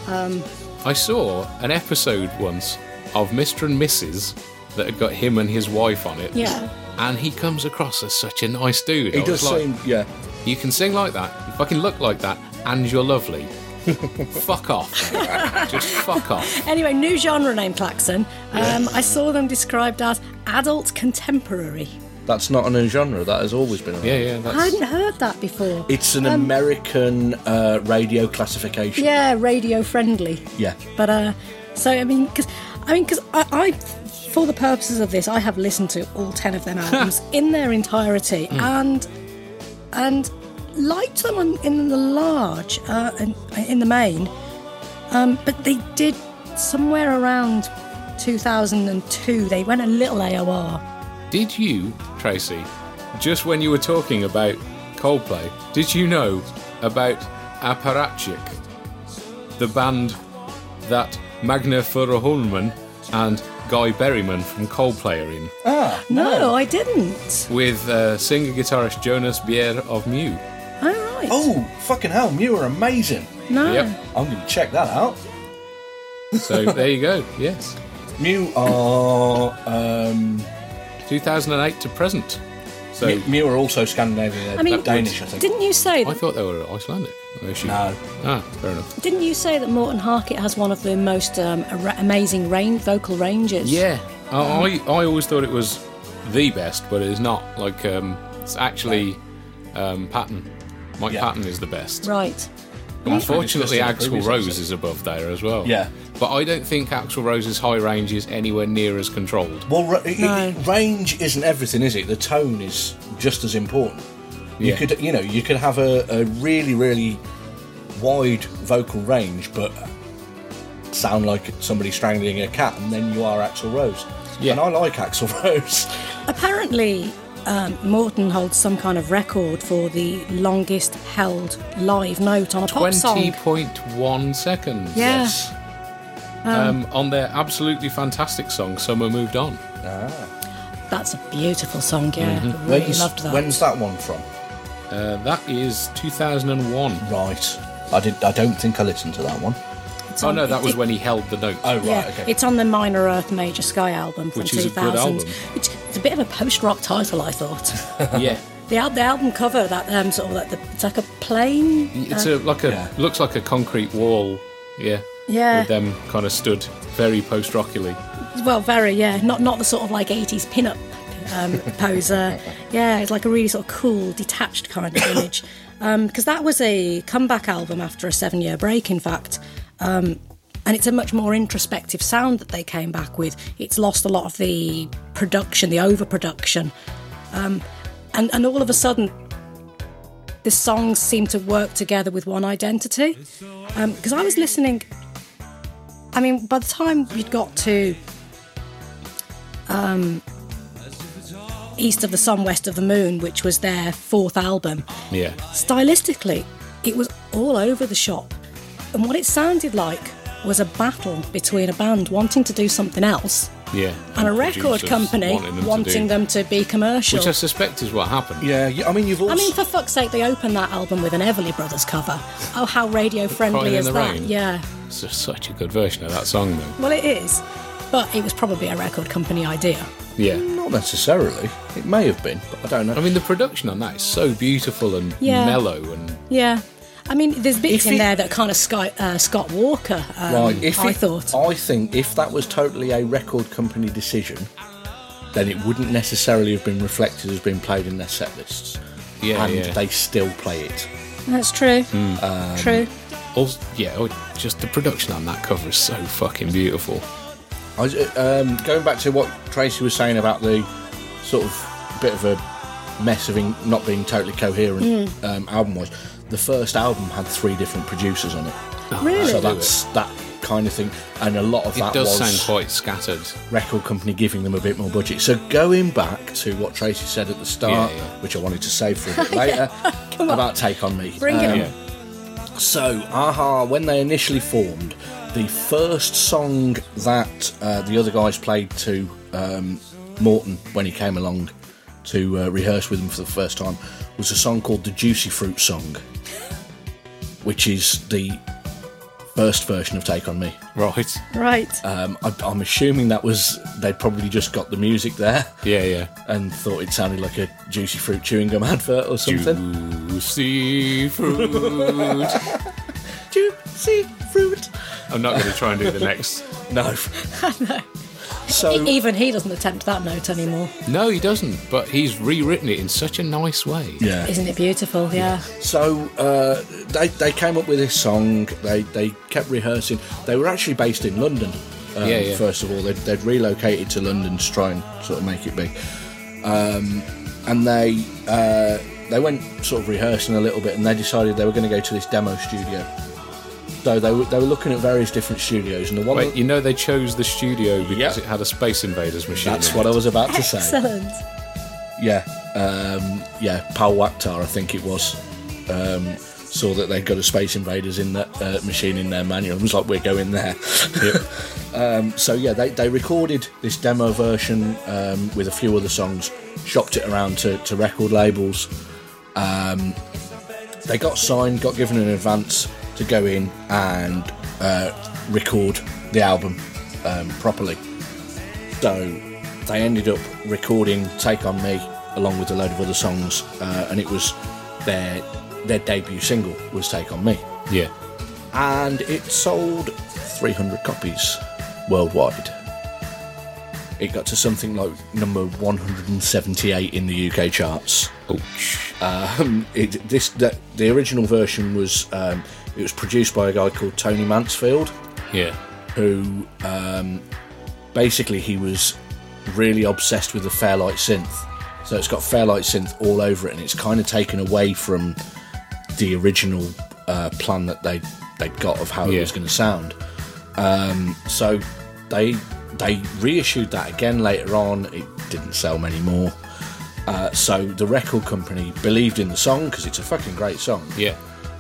I saw an episode once of Mr. and Mrs. that had got him and his wife on it. Yeah. And he comes across as such a nice dude. He I does was like, seem, yeah. you can sing like that, you fucking look like that, and you're lovely. Fuck off. Just fuck off. Anyway, new genre name, Klaxon. I saw them described as adult contemporary. That's not a new genre. That has always been around. Yeah, yeah, I that's... hadn't heard that before. It's an American radio classification. Yeah, radio friendly. Yeah. But so I mean, because I, for the purposes of this, I have listened to all 10 of them albums in their entirety, and liked them in the large, in the main. But they did somewhere around 2002, they went a little AOR. Did you, Tracy, just when you were talking about Coldplay, did you know about Apparatchik, the band that Magna Furuholmen and Guy Berryman from Coldplay are in, No, I didn't. with singer-guitarist Jonas Bier of Mew? Oh, right. Oh, fucking hell, Mew are amazing. no. Yep. I'm going to check that out. So there you go, yes. Mew are 2008 to present. So Mew are also Scandinavian. I mean, Danish, I think. Didn't you say I thought they were Icelandic. No. Ah, fair enough. Didn't you say that Morten Harket has one of the most amazing vocal ranges? Yeah, I always thought it was the best, but it is not. Like, it's actually Patton. Mike Yeah. Patton is the best. Right. Unfortunately, discussed in the Axl previous Rose episode. is above there as well. Yeah. But I don't think Axl Rose's high range is anywhere near as controlled. Well, No. range isn't everything, is it? The tone is just as important. You Yeah. could, you could have a really, really wide vocal range, but sound like somebody strangling a cat, and then you are Axl Rose. Yeah. And I like Axl Rose. Apparently, Morten holds some kind of record for the longest held live note on a pop song. 20.1 seconds. Yeah. Yes. On their absolutely fantastic song, Summer Moved On. That's a beautiful song, yeah. Mm-hmm. I really loved that. When's that one from? That is 2001. Right. I don't think I listened to that one. It's Oh on- no, that was it- when he held the note. Oh, right, Yeah, okay. it's on the Minor Earth, Major Sky album from Which is a 2000. good album. Which it's a bit of a post-rock title, I thought. Yeah. the album cover, that sort of it's like a plane. It's looks like a concrete wall. Yeah. Yeah. With them kind of stood very post-rockily. Well, very, yeah. Not the sort of like 80s pin-up poser. Yeah, it's like a really sort of cool, detached kind of image. Because that was a comeback album after a 7-year break, in fact. And it's a much more introspective sound that they came back with. It's lost a lot of the production, the overproduction. And all of a sudden, the songs seem to work together with one identity. Because I was listening... I mean, by the time you'd got to East of the Sun, West of the Moon, which was their 4th album, Yeah. stylistically, it was all over the shop. And what it sounded like was a battle between a band wanting to do something else Yeah. and a record producers company wanting them to be commercial. Which I suspect is what happened. Yeah, I mean, you've also... I mean, for fuck's sake, they opened that album with an Everly Brothers cover. Oh, how radio friendly Crying in is the that? Rain. Yeah. It's just such a good version of that song, though. Well, it is. But it was probably a record company idea. Yeah. Not necessarily. It may have been, but I don't know. I mean, the production on that is so beautiful and Yeah. mellow and... Yeah. I mean, there's bits If in it- there that kind of Scott Walker, Right, I thought. I think if that was totally a record company decision, then it wouldn't necessarily have been reflected as being played in their set lists. Yeah, and yeah. they still play it. That's true. Hmm. True. Also, just the production on that cover is so fucking beautiful. I was, going back to what Tracy was saying about the sort of bit of a mess of not being totally coherent album-wise, the first album had 3 different producers on it. Really? So that's that kind of thing. And a lot of It that does was sound quite scattered. record company giving them a bit more budget. So going back to what Tracy said at the start, Yeah, yeah. which I wanted to save for a bit later, about Take On Me. Bring it on. Yeah. So, a-ha, when they initially formed, the first song that the other guys played to Morten when he came along to rehearse with them for the first time was a song called the Juicy Fruit Song, which is the first version of Take On Me. Right. Right. I'm assuming that was, they'd probably just got the music there Yeah. and thought it sounded like a Juicy Fruit chewing gum advert or something. Juicy fruit. Juicy Fruit. I'm not going to try and do the next. No. So, Even he doesn't attempt that note anymore. No, he doesn't. But he's rewritten it in such a nice way. yeah. Isn't it beautiful? Yeah. So they came up with this song. They kept rehearsing. They were actually based in London. Yeah. First of all, they'd relocated to London to try and sort of make it big. And they went sort of rehearsing a little bit, and they decided they were going to go to this demo studio So they were looking at various different studios, and the one Wait, you know they chose the studio because Yep. it had a Space Invaders machine. that's in what it. I was about to say. Excellent. Yeah, Pal Wakhtar, I think it was, saw that they got a Space Invaders in that machine in their manual. It was like, we're going there. So yeah, they recorded this demo version with a few other songs, shopped it around to record labels. They got signed, got given an advance to go in and record the album properly. So they ended up recording Take On Me along with a load of other songs, and it was their debut single was Take On Me. Yeah. And it sold 300 copies worldwide. It got to something like number 178 in the UK charts. Ouch. The original version was it was produced by a guy called Tony Mansfield, Yeah. who basically he was really obsessed with the Fairlight synth. So it's got Fairlight synth all over it, and it's kind of taken away from the original plan that they'd got of how it was going to sound. So they reissued that again later on. It didn't sell many more. So the record company believed in the song because it's a fucking great song. Yeah.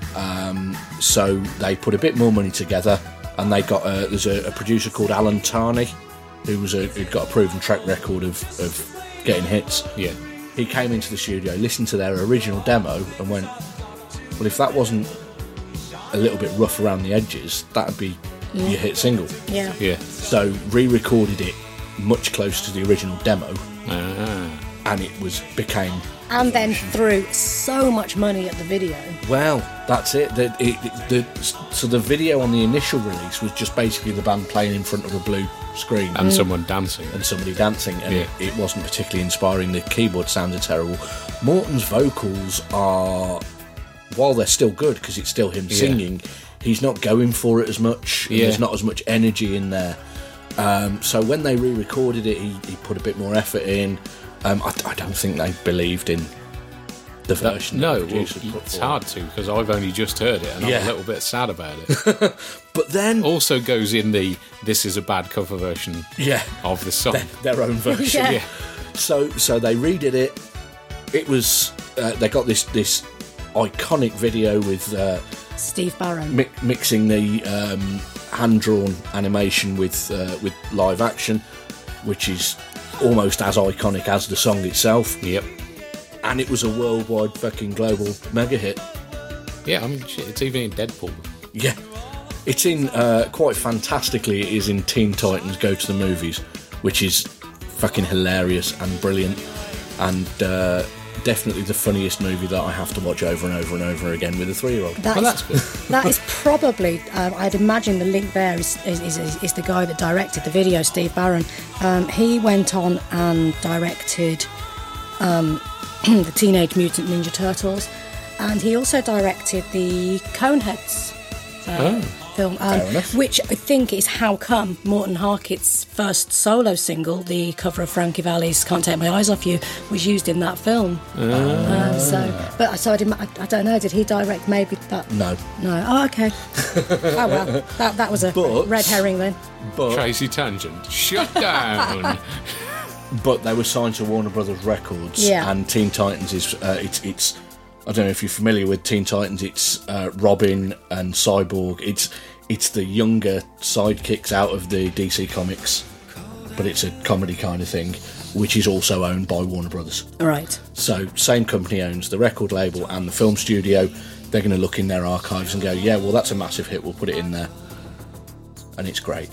So they put a bit more money together, and they got there's a producer called Alan Tarney, who'd got a proven track record of getting hits. Yeah. He came into the studio, listened to their original demo, and went, well, if that wasn't a little bit rough around the edges, that'd be your hit single. Yeah. Yeah. So re-recorded it much closer to the original demo, and it became. And then threw so much money at the video. Well, that's it. So the video on the initial release was just basically the band playing in front of a blue screen And someone dancing. and somebody dancing, and Yeah. it wasn't particularly inspiring. The keyboard sounds are terrible. Morton's vocals are, while they're still good because it's still him singing, he's not going for it as much. And there's not as much energy in there. So when they re-recorded it, he put a bit more effort in. I don't think they believed in the version. No, that the well, producer put it's forward. hard to because I've only just heard it and I'm Yeah. a little bit sad about it. But then, Also goes in the "this is a bad cover" version yeah, of the song. their own version. Yeah. Yeah. So they redid it. It was they got this iconic video with Steve Barron. mixing the hand-drawn animation with live action, which is almost as iconic as the song itself. Yep. And it was a worldwide fucking global mega hit. Yeah, I mean, shit, it's even in Deadpool. Yeah, it's in quite fantastically. It is in Teen Titans Go to the Movies, which is fucking hilarious and brilliant, and definitely the funniest movie that I have to watch over and over and over again with a 3-year-old. That Well, is- that's good. That is probably, I'd imagine the link there is the guy that directed the video, Steve Barron. He went on and directed the Teenage Mutant Ninja Turtles, and he also directed the Coneheads film, Fair enough. which I think is how come Morton Harkett's first solo single, the cover of Frankie Valli's "Can't Take My Eyes Off You," was used in that film. So I don't know. Did he direct maybe that? No, No. Oh, okay. Oh well, that was a But- red herring then. but Tracy Tangent. Shut down. but they were signed to Warner Brothers Records, Yeah. and Teen Titans is it's I don't know if you're familiar with Teen Titans. It's Robin and Cyborg. It's the younger sidekicks out of the DC Comics, but it's a comedy kind of thing, which is also owned by Warner Brothers. All right. So same company owns the record label and the film studio. They're going to look in their archives and go, yeah, well, that's a massive hit. We'll put it in there, and it's great.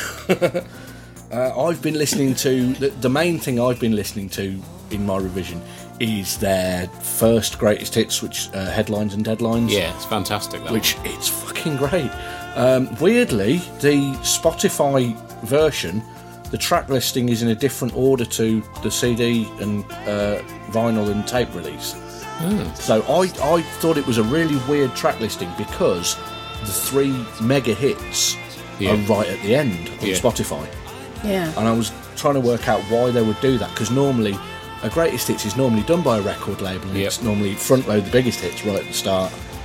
I've been listening to the main thing I've been listening to in my revision is their first greatest hits, which Headlines and Deadlines. Yeah, it's fantastic. That Which it's fucking great. Weirdly, the Spotify version, the track listing is in a different order to the CD and vinyl and tape release. So I thought it was a really weird track listing because the 3 mega hits are right at the end on Spotify. Yeah. And I was trying to work out why they would do that, because normally a greatest hits is normally done by a record label, and it's normally front load the biggest hits right at the start.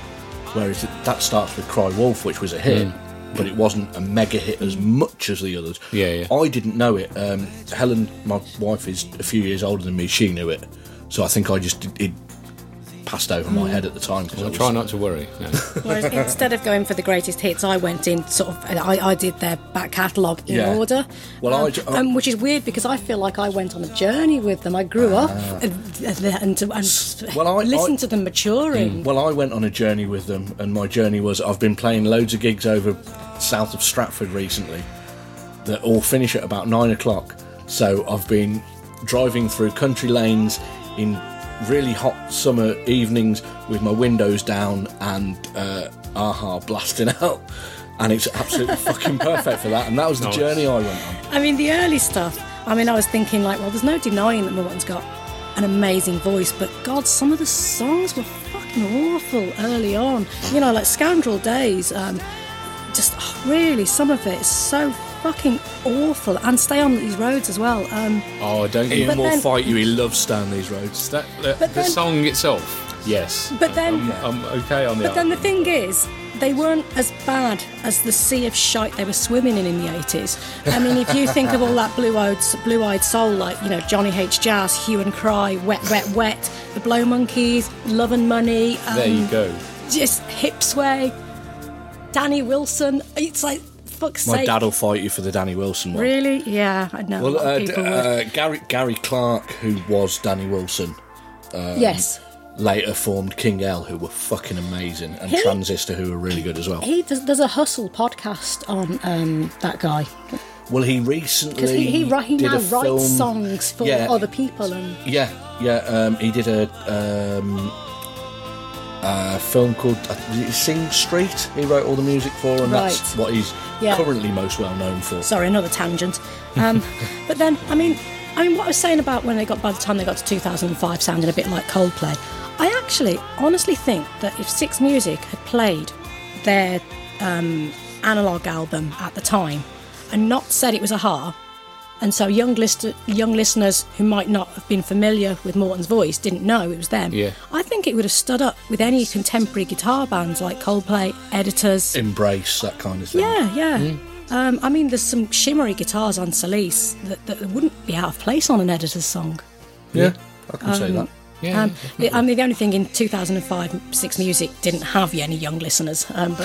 whereas that starts with Cry Wolf, which was a hit, but it wasn't a mega hit as much as the others. Yeah. I didn't know it. Helen, my wife, is a few years older than me. She knew it, so I think it passed over my head at the time. Well, try not to worry. No. Whereas instead of going for the greatest hits, I went in I did their back catalogue in order. Well, which is weird because I feel like I went on a journey with them. I grew up and listened to them maturing. Well, I went on a journey with them, and my journey was I've been playing loads of gigs over south of Stratford recently that all finish at about 9 o'clock. So I've been driving through country lanes in really hot summer evenings with my windows down and Aha blasting out, and it's absolutely fucking perfect for that. And that was the journey I went on. I mean, the early stuff, I was thinking like, well, there's no denying that Morton's got an amazing voice, but God, some of the songs were fucking awful early on. Like Scoundrel Days, really, some of it is so fucking awful. And Stay On These Roads as well. Don't Ian will fight you. He loves Stay On These Roads. The song itself, yes. But then I'm okay on the. But then the thing is, they weren't as bad as the sea of shite they were swimming in the 80s. I mean, if you think of all that blue-eyed soul, like Johnny H. Jazz, Hue and Cry, Wet, Wet, Wet, the Blow Monkeys, Love and Money. There you go. Just Hip Sway, Danny Wilson. It's like, fuck's My sake. dad will fight you for the Danny Wilson one. Really? Yeah, I know. Well, a lot of people would. Gary Clark, who was Danny Wilson, Yes. later formed King L, who were fucking amazing, and Transistor, who were really good as well. There's a Hustle podcast on that guy. Well, he recently Because he did now a writes film, songs for other people. And he did a film called Sing Street. He wrote all the music for, and that's what he's currently most well known for. Sorry, another tangent. But then, I mean, what I was saying about by the time they got to 2005, sounding a bit like Coldplay. I actually honestly think that if Six Music had played their analogue album at the time and not said it was Aha, and so young listeners who might not have been familiar with Morton's voice didn't know it was them, I think it would have stood up with any contemporary guitar bands like Coldplay, Editors, Embrace, that kind of thing. Yeah. There's some shimmery guitars on Solis that wouldn't be out of place on an Editor's song. Yeah, I can say that. The only thing in 2005, Six Music didn't have any young listeners.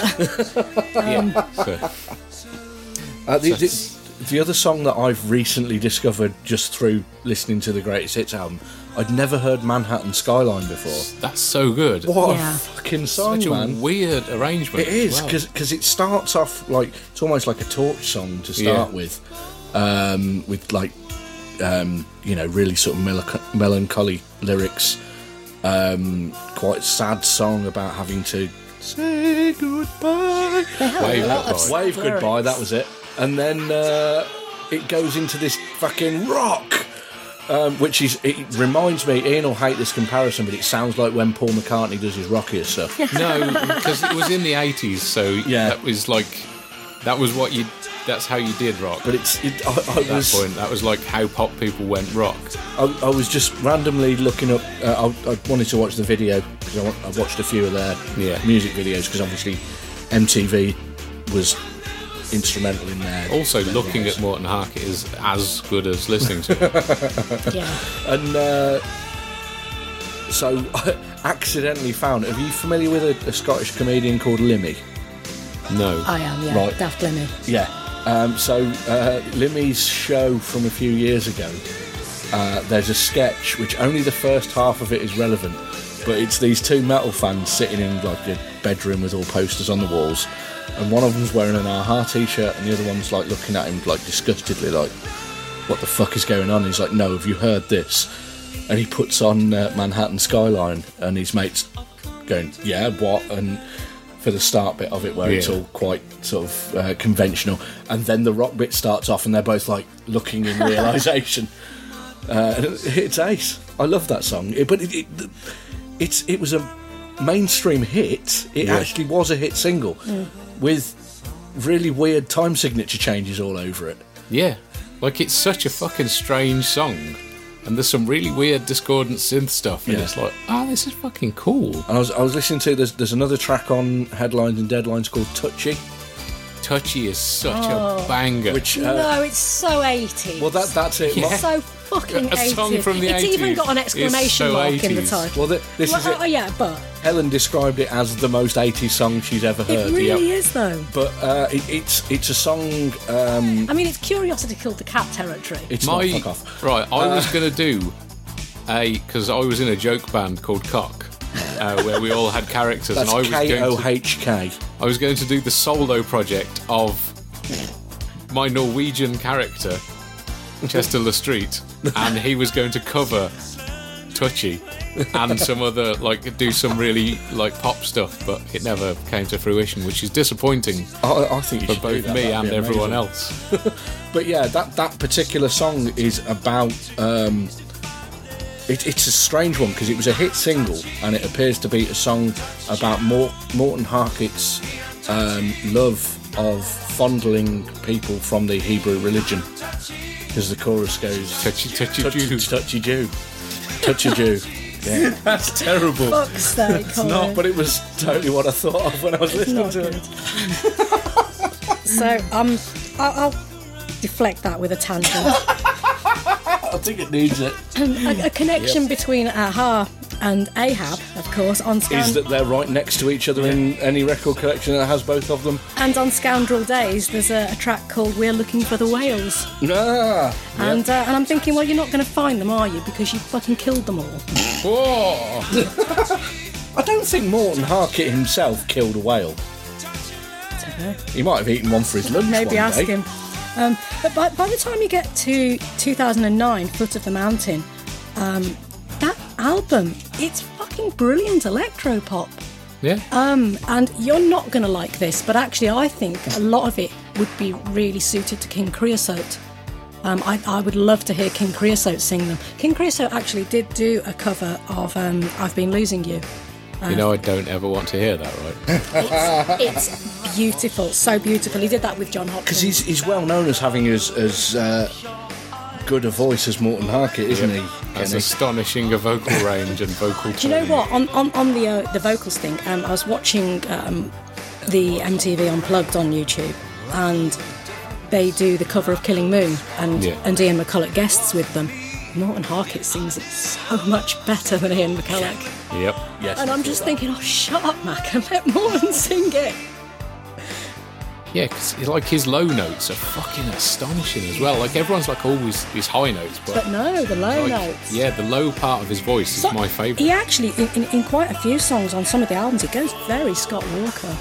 The other song that I've recently discovered just through listening to the Greatest Hits album, I'd never heard Manhattan Skyline before. That's so good. What a fucking song, Such man. a weird arrangement. It is, as well. because it starts off like, it's almost like a Torch song to start with like, really sort of melancholy lyrics. Quite a sad song about having to say goodbye. Wave goodbye, that was it. And then it goes into this fucking rock, which it reminds me, Ian will hate this comparison, but it sounds like when Paul McCartney does his rockiest stuff. No, because it was in the 80s, so that's how you did rock. But that was like how pop people went rock. I was just randomly looking up. I wanted to watch the video because I watched a few of their music videos because obviously MTV was instrumental in there. Also, looking at Morton Harkett is as good as listening to him. And so I accidentally found. Are you familiar with a Scottish comedian called Limmy? No. I am, yeah. Right. Daft Limmy. Yeah. So Limmy's show from a few years ago, there's a sketch which only the first half of it is relevant, but it's these two metal fans sitting in like a bedroom with all posters on the walls, and one of them's wearing an Aha t-shirt and the other one's like looking at him like disgustedly, like, what the fuck is going on? He's like, no, have you heard this? And he puts on Manhattan Skyline, and his mate's going, yeah, what? And for the start bit of it where it's all quite sort of conventional, and then the rock bit starts off and they're both like looking in realisation. It's ace. I love that song, but it was a mainstream hit. It actually was a hit single with really weird time signature changes all over it. Yeah, like it's such a fucking strange song. and there's some really weird discordant synth stuff, and Yeah. it's like, oh, this is fucking cool. And I was listening to there's another track on Headlines and Deadlines called Touchy, Touchy is such a banger. which No, it's so 80s. well that's it. Yeah. So fucking A 80s. song from the it's even 80s got an is exclamation so mark in the 80s. title. Well, this is it. Oh, yeah, but Helen described it as the most 80s song she's ever heard. it really is, though. But it's a song. I mean, it's Curiosity Killed the Cat territory. It's My not fuck off. right, I was going to do because I was in a joke band called Cock, where we all had characters, That's and Kohk. I was going to do the solo project of my Norwegian character, Chester Lestreet, and he was going to cover Touchy and some other, like, do some really, like, pop stuff, but it never came to fruition, which is disappointing I think you for should do both that. me That'd and be everyone amazing. else. But yeah, that particular song is about. It's a strange one because it was a hit single, and it appears to be a song about Morton Harkett's love of fondling people from the Hebrew religion. Because the chorus goes Touchy, touchy, Jew. touchy Jew, touchy Jew. Yeah, That's terrible. Fuck's sake, it's not, but it was totally what I thought of when I was listening not to good. it. So, I'll deflect that with a tangent. I think it needs it. A connection between Aha and Ahab, of course, on Is that they're right next to each other in any record collection that has both of them? and on Scoundrel Days, there's a track called "We're Looking for the Whales," and I'm thinking, well, you're not going to find them, are you? Because you fucking killed them all. Whoa. I don't think Morton Harkett himself killed a whale. He might have eaten one for his lunch Maybe one ask day. him. But by the time you get to 2009, Foot of the Mountain, that album, it's fucking brilliant electropop. Yeah. And you're not going to like this, but actually I think a lot of it would be really suited to King Creosote. I would love to hear King Creosote sing them. King Creosote actually did do a cover of I've Been Losing You. You know, I don't ever want to hear that, right? It's beautiful, so beautiful. He did that with John Hopkins. Because he's well known as having as good a voice as Morton Harkett, isn't he? That's Kenny? astonishing a vocal range and vocal Do you know tone. what? On the vocals thing, I was watching the MTV Unplugged on YouTube, and they do the cover of Killing Moon, and Ian McCulloch guests with them. Morton Harkett sings it so much better than Ian McCulloch. Yep. Yes, And I'm just thinking, oh, shut up, Mac, and let Morton sing it. Yeah, because like his low notes are fucking astonishing as well. Like everyone's like always his high notes, But no, the low like, notes. yeah, the low part of his voice is my favourite. He actually, in quite a few songs on some of the albums, it goes very Scott Walker.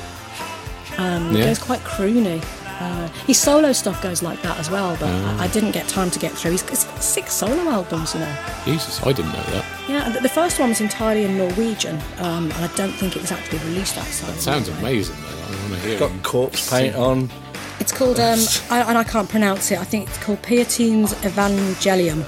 It goes quite croony. His solo stuff goes like that as well, but I didn't get time to get through. He's got 6 solo albums, you know. Jesus, I didn't know that. Yeah, and the first one was entirely in Norwegian, and I don't think it was actually released outside. That sounds amazing though. I want to hear got him. corpse paint on. It's called, and I can't pronounce it, I think it's called Pietine's Evangelium.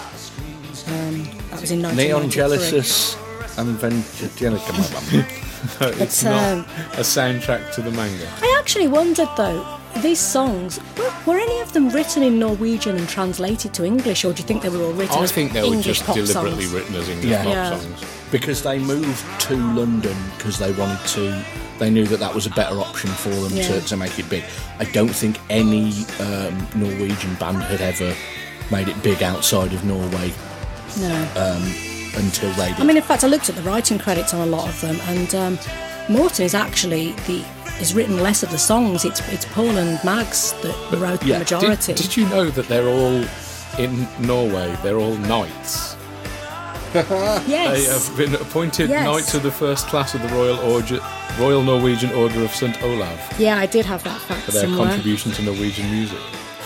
That was in 1993. Neon Genesis and Evangelicum. No, it's not a soundtrack to the manga. I actually wondered though, these songs, were any of them written in Norwegian and translated to English, or do you think they were all written I as think they were English just pop deliberately songs? written as English Yeah. pop Yeah. songs. Because they moved to London because they wanted to. They knew that was a better option for them Yeah. to make it big. I don't think any Norwegian band had ever made it big outside of Norway No. until they did. I mean, in fact, I looked at the writing credits on a lot of them, and Morton is actually has written less of the songs. It's Paul and Mags that wrote the yeah. majority. Did you know that they're all in Norway? They're all knights. They Yes. have been appointed Yes. knights of the first class of the Royal Norwegian Order of St Olav Yeah, I did have that fact for their somewhere. contribution to Norwegian music.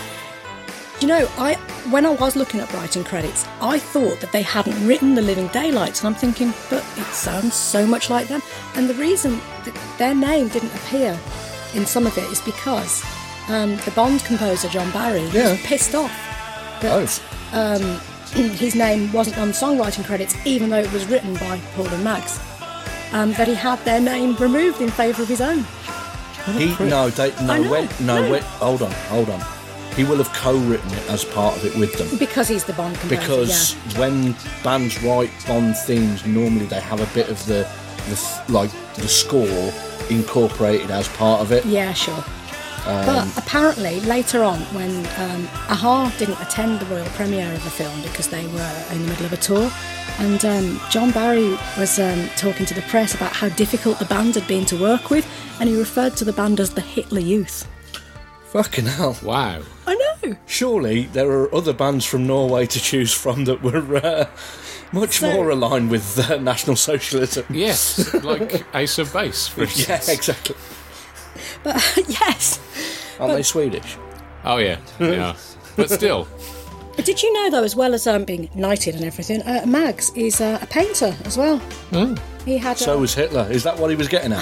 You know, when I was looking at writing credits, I thought that they hadn't written The Living Daylights, and I'm thinking, but it sounds so much like them. And the reason that their name didn't appear in some of it is because the Bond composer John Barry was pissed off that his name wasn't on the songwriting credits, even though it was written by Paul and Mags. That he had their name removed in favour of his own. Hold on. he will have co-written it as part of it with them. Because he's the Bond composer. Because when bands write Bond themes, normally they have a bit of the score incorporated as part of it. Yeah, sure. But apparently, later on, when a-ha didn't attend the royal premiere of the film because they were in the middle of a tour, and John Barry was talking to the press about how difficult the band had been to work with, and he referred to the band as the Hitler Youth. Fucking hell. Wow. I know. Surely there are other bands from Norway to choose from that were much more aligned with National Socialism. Yes, like Ace of Base, for instance. Yeah, exactly. But yes. Aren't they Swedish? Oh, yeah. Yeah. But still. Did you know, though, as well as being knighted and everything, Mags is a painter as well. He had. So was Hitler. Is that what he was getting at?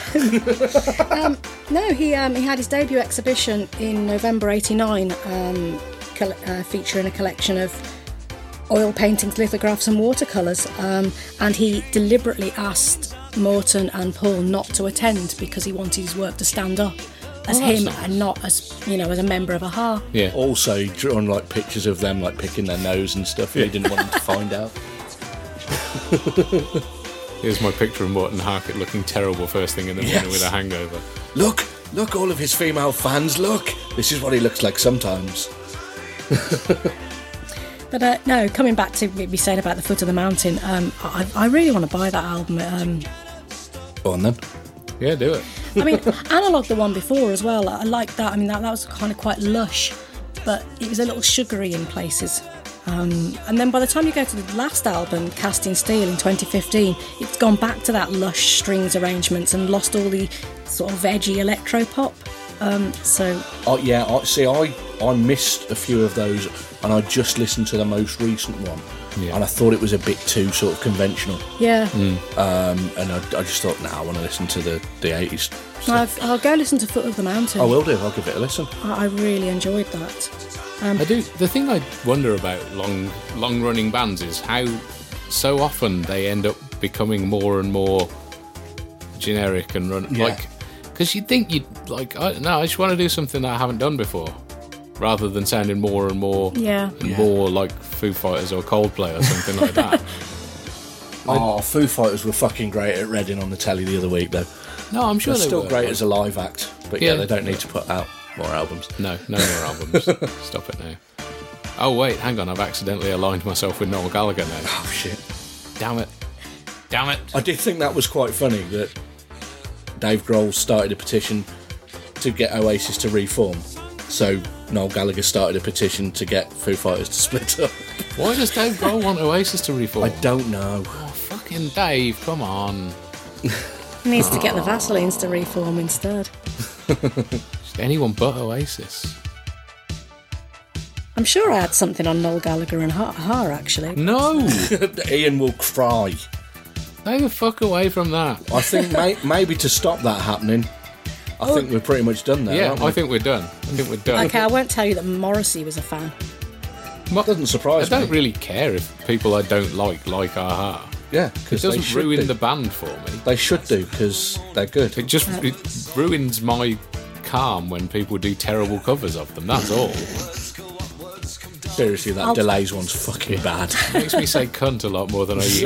No, he had his debut exhibition in November '89, featuring a collection of oil paintings, lithographs, and watercolours. And he deliberately asked Morton and Paul not to attend because he wanted his work to stand up as him and not as as a member of a-ha. Yeah. Also drawn like pictures of them like picking their nose and stuff. He didn't want them to find out. Here's my picture of Morton Harkett looking terrible first thing in the morning with a hangover. Look, all of his female fans, look. This is what he looks like sometimes. But no, coming back to me saying about the Foot of the Mountain, I really want to buy that album. Go on then. Yeah, do it. I mean, Analog, the one before as well, I like that. I mean, that was kind of quite lush, but it was a little sugary in places. And then by the time you go to the last album, Casting Steel, in 2015, it's gone back to that lush strings arrangements and lost all the sort of edgy electro-pop. I missed a few of those, and I just listened to the most recent one. Yeah. And I thought it was a bit too sort of conventional. Yeah. And I just thought, I want to listen to the 80s stuff. I'll go listen to Foot of the Mountain. I will do. I'll give it a listen. I really enjoyed that. I do. The thing I wonder about long-running bands is how so often they end up becoming more and more generic and because you'd think you'd like, I just want to do something that I haven't done before. Rather than sounding more and more more like Foo Fighters or Coldplay or something like that. Foo Fighters were fucking great at Reading on the telly the other week, though. No, I'm sure they're they still were great as a live act, but they don't need to put out more albums. No more albums. Stop it now. Oh wait, hang on, I've accidentally aligned myself with Noel Gallagher now. Oh shit. Damn it. I did think that was quite funny that Dave Grohl started a petition to get Oasis to reform. So Noel Gallagher started a petition to get Foo Fighters to split up. Why does Dave Grohl want Oasis to reform? I don't know. Oh, fucking Dave, come on. He needs to get the Vaselines to reform instead. Just anyone but Oasis. I'm sure I had something on Noel Gallagher and a-ha, actually. No! Ian will cry. Stay the fuck away from that. I think maybe to stop that happening, I think we're pretty much done there, aren't we? I think we're done. Okay, I won't tell you that Morrissey was a fan. Doesn't surprise me. I don't really care if people I don't like a-ha. Yeah, It because doesn't ruin the band for me. They should do, because they're good. It just it ruins my calm when people do terrible covers of them, that's all. Seriously, that Delays one's fucking bad. It makes me say cunt a lot more than I usually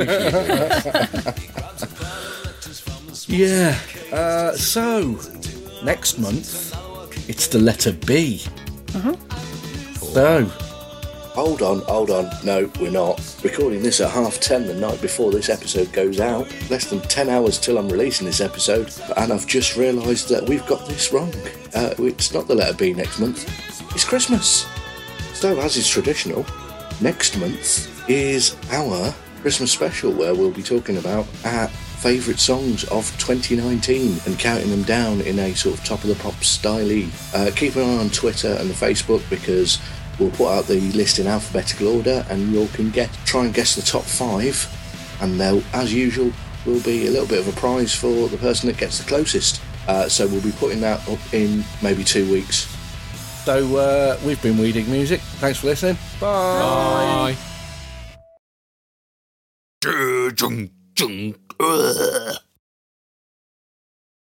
do. Yeah, so, next month, it's the letter B. So, hold on. No, we're not. Recording this at 10:30 the night before this episode goes out. Less than 10 hours till I'm releasing this episode. And I've just realised that we've got this wrong. It's not the letter B next month. It's Christmas. So, as is traditional, next month is our Christmas special where we'll be talking about our favourite songs of 2019 and counting them down in a sort of top-of-the-pop style. Keep an eye on Twitter and the Facebook because we'll put out the list in alphabetical order and you all can try and guess the top 5, and there, as usual, will be a little bit of a prize for the person that gets the closest. So we'll be putting that up in maybe 2 weeks. So we've been We Dig Music. Thanks for listening. Bye. Bye.